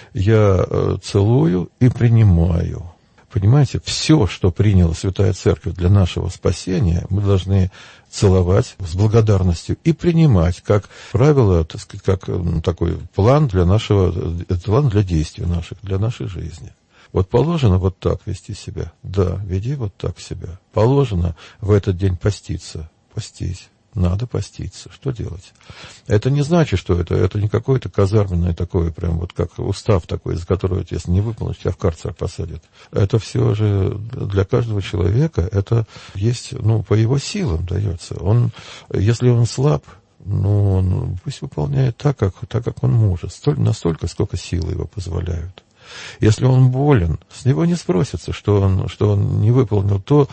я целую и принимаю. Понимаете, все, что приняла Святая Церковь для нашего спасения, мы должны целовать с благодарностью и принимать, как правило, так сказать, как такой план для план для действий наших, для нашей жизни. Вот положено вот так вести себя. Да, веди вот так себя. Положено в этот день поститься. Постись. Надо поститься. Что делать? Это не значит, что это не какое-то казарменное такое, прям вот как устав такой, из которого, если не выполнить, тебя в карцер посадят. Это все же для каждого человека, это есть, по его силам дается. Если он слаб, он пусть выполняет так, как он может, настолько, сколько силы его позволяют. Если он болен, с него не спросится, что он не выполнил то,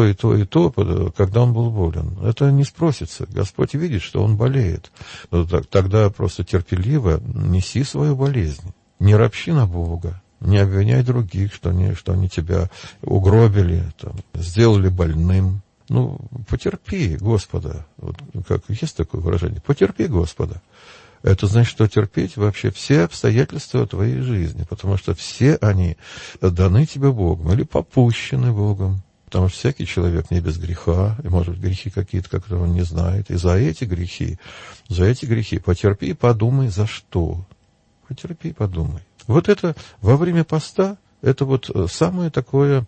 когда он был болен. Это не спросится. Господь видит, что он болеет. Тогда просто терпеливо неси свою болезнь. Не ропщи на Бога. Не обвиняй других, что они тебя угробили, сделали больным. Потерпи Господа. Вот как есть такое выражение. Потерпи Господа. Это значит, что терпеть вообще все обстоятельства твоей жизни, потому что все они даны тебе Богом или попущены Богом. Потому что всякий человек не без греха, и, может быть, грехи какие-то, которые он не знает. И за эти грехи потерпи и подумай, за что. Потерпи и подумай. Вот это во время поста, это вот самое такое,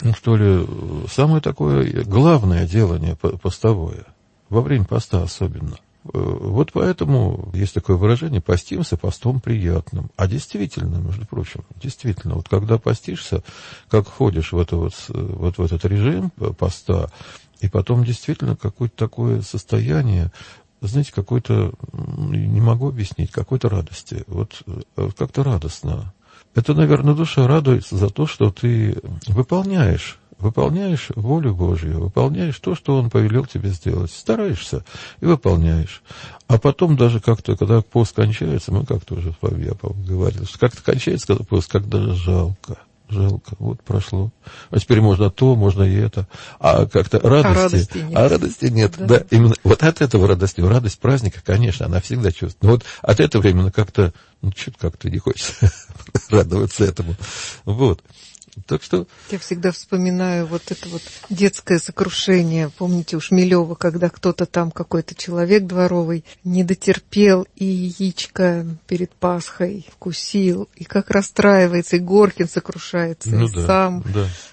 самое такое главное делание постовое. Во время поста особенно. Вот поэтому есть такое выражение: постимся постом приятным. А действительно, между прочим, вот когда постишься, как входишь в этот режим поста, и потом действительно какое-то такое состояние, знаете, какой-то, не могу объяснить, какой-то радости. Вот как-то радостно. Это, наверное, душа радуется за то, что ты выполняешь волю Божью, выполняешь то, что Он повелел тебе сделать. Стараешься и выполняешь. А потом даже как-то, когда пост кончается, мы как-то уже, я говорил, что как-то кончается, когда пост, когда жалко. Вот прошло. А теперь можно то, можно и это. А как-то радости нет. Да, именно вот от этого радость праздника, конечно, она всегда чувствует. Но вот от этого именно как-то, что-то как-то не хочется радоваться этому. Вот. Так что... Я всегда вспоминаю вот это вот детское сокрушение. Помните у Шмелева, когда кто-то там, какой-то человек дворовый, не дотерпел и яичко перед Пасхой вкусил, и как расстраивается, и Горкин сокрушается, сам...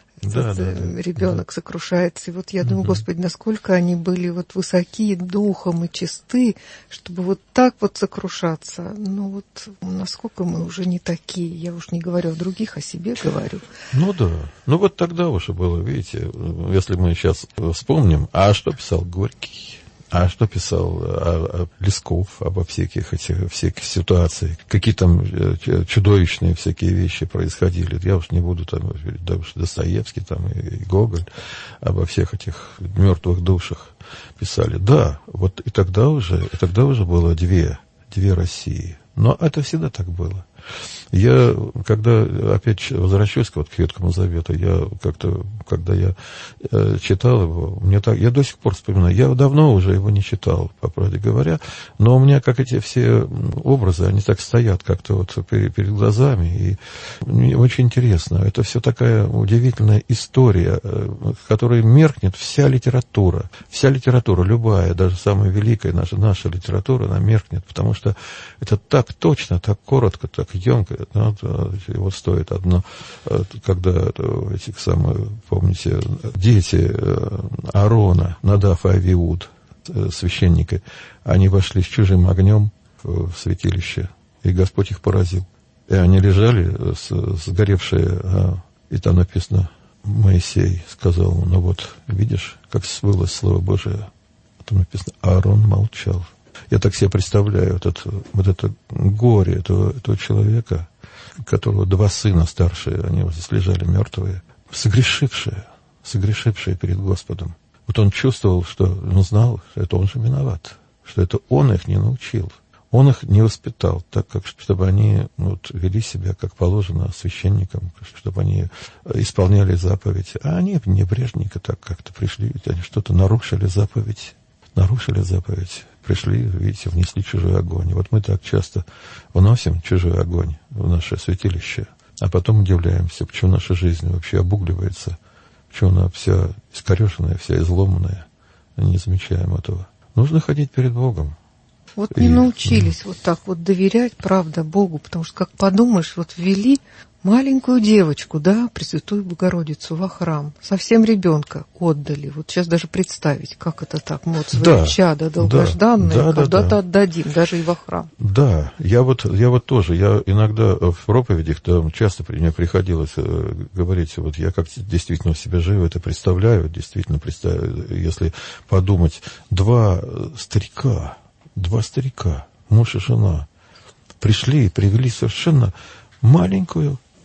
ребенок сокрушается. И вот я думаю, Господи, насколько они были вот высоки духом и чисты, чтобы вот так вот сокрушаться. Насколько мы уже не такие. Я уж не говорю о других, о себе говорю. Вот тогда уже было, видите, если мы сейчас вспомним, а что писал Горький? А что писал Лесков обо всяких ситуациях? Какие там чудовищные всякие вещи происходили? Я уж не буду там, да уж Достоевский там и Гоголь обо всех этих мертвых душах писали. Да, вот и тогда уже было две России. Но это всегда так было. Я, когда опять возвращусь к Ветхому Завету, когда я читал его, я до сих пор вспоминаю, я давно уже его не читал, по правде говоря, но у меня как эти все образы, они так стоят как-то вот перед глазами, и мне очень интересно. Это все такая удивительная история, в которой меркнет вся литература, любая, даже самая великая наша литература, она меркнет, потому что это так точно, так коротко, так емко. Вот стоит одно, когда помните, дети Аарона, Надав и Авиуд, священники, они вошли с чужим огнем в святилище, и Господь их поразил. И они лежали, сгоревшие, и там написано, Моисей сказал ему, видишь, как сбылось Слово Божие. Там написано, Аарон молчал. Я так себе представляю вот это горе этого человека, которого два сына старшие, они вот здесь лежали мертвые, согрешившие перед Господом. Вот он чувствовал, он знал, что это он же виноват, что это он их не научил. Он их не воспитал так, чтобы они вели себя, как положено, священникам, чтобы они исполняли заповедь. А они небрежненько так как-то пришли, они что-то нарушили заповедь. Пришли, видите, внесли чужой огонь. И вот мы так часто вносим чужой огонь в наше святилище, а потом удивляемся, почему наша жизнь вообще обугливается, почему она вся искореженная, вся изломанная. Не замечаем этого. Нужно ходить перед Богом. Вот не научились вот так вот доверять, правда, Богу, потому что, как подумаешь, ввели маленькую девочку, Пресвятую Богородицу во храм, совсем ребенка отдали. Вот сейчас даже представить, как это так, свое чадо долгожданное куда-то отдадим, даже и во храм. Да, я тоже, я иногда в проповедях, часто мне приходилось говорить, я как действительно в себе живо это представляю, если подумать, два старика, муж и жена, пришли и привели совершенно маленькую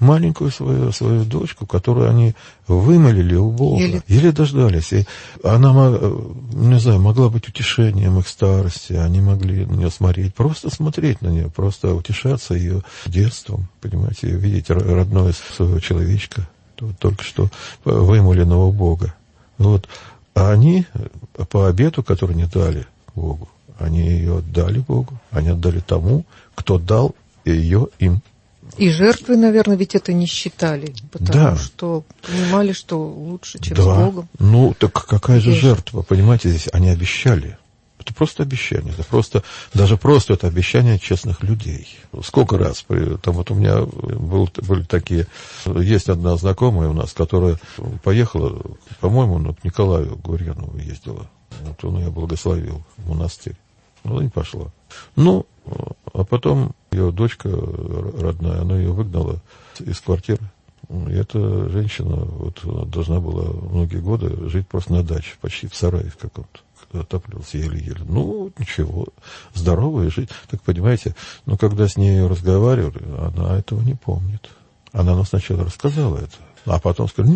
маленькую свою дочку, которую они вымолили у Бога, еле дождались. И она, не знаю, могла быть утешением их старости, они могли на нее смотреть, просто смотреть на нее, просто утешаться ее детством, понимаете, видеть родное своего человечка, только что вымоленного у Бога. Вот. А они по обету, который не дали Богу, они ее отдали Богу, они отдали тому, кто дал ее им. И жертвы, наверное, ведь это не считали, потому что понимали, что лучше, чем с Богом. Ну, так какая же жертва, понимаете, здесь они обещали. Это просто обещание, даже просто это обещание честных людей. Сколько раз, там вот у меня были такие, есть одна знакомая у нас, которая поехала, по-моему, к Николаю Гурьянову ездила. Вот он ее благословил в монастырь. Ну, не пошла. Ну, а потом ее дочка родная, она ее выгнала из квартиры. И эта женщина вот должна была многие годы жить просто на даче, почти в сарае в каком-то. Отапливался еле-еле. Ну, ничего, здоровая жить. Так, понимаете, но когда с ней разговаривали, она этого не помнит. Она нам сначала рассказала это, а потом сказала,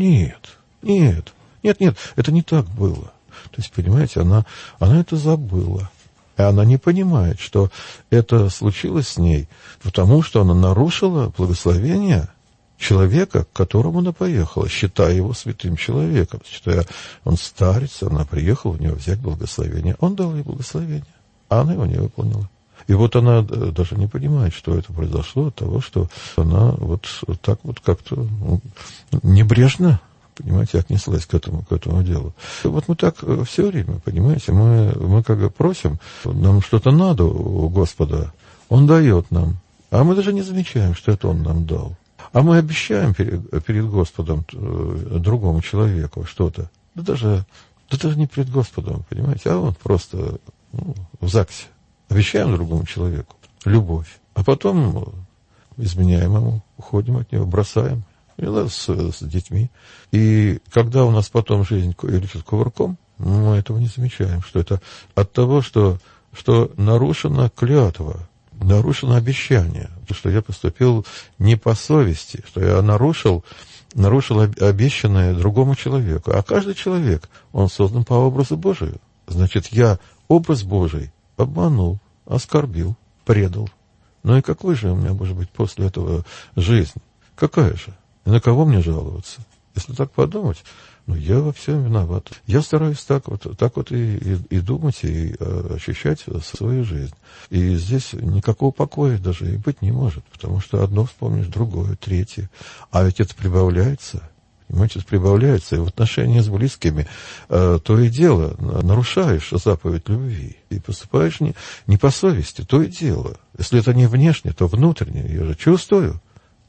нет, это не так было. То есть, понимаете, она это забыла. И она не понимает, что это случилось с ней, потому что она нарушила благословение человека, к которому она поехала, считая его святым человеком, считая, он старец, она приехала у него взять благословение. Он дал ей благословение, а она его не выполнила. И вот она даже не понимает, что это произошло от того, что она вот так вот как-то небрежно, понимаете, отнеслась к этому делу. Вот мы так все время, понимаете, мы как бы просим, нам что-то надо у Господа, Он дает нам, а мы даже не замечаем, что это Он нам дал. А мы обещаем перед Господом другому человеку что-то. Да даже не перед Господом, понимаете, а вот просто в ЗАГСе. Обещаем другому человеку любовь. А потом изменяем ему, уходим от него, бросаем. С детьми. И когда у нас потом жизнь летит кувырком, мы этого не замечаем, что это от того, что нарушена клятва, нарушено обещание, что я поступил не по совести, что я нарушил обещанное другому человеку. А каждый человек, он создан по образу Божию. Значит, я образ Божий обманул, оскорбил, предал. Ну и какой же у меня может быть после этого жизнь? Какая же? И на кого мне жаловаться? Если так подумать, я во всем виноват. Я стараюсь так вот и думать, и ощущать свою жизнь. И здесь никакого покоя даже и быть не может, потому что одно вспомнишь, другое, третье. А ведь это прибавляется. Понимаете, это прибавляется. И в отношении с близкими то и дело, нарушаешь заповедь любви. И поступаешь не по совести, то и дело. Если это не внешне, то внутренне. Я же чувствую,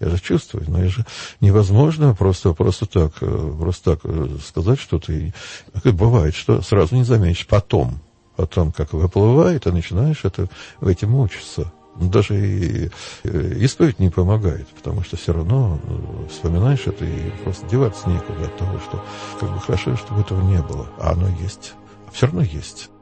но это же невозможно просто так сказать что-то. И бывает, что сразу не заметишь. Потом, как выплывает, и начинаешь этим мучиться. Даже и исповедь не помогает, потому что все равно вспоминаешь это и просто деваться некуда от того, что как бы хорошо, чтобы этого не было. А оно есть. Все равно есть.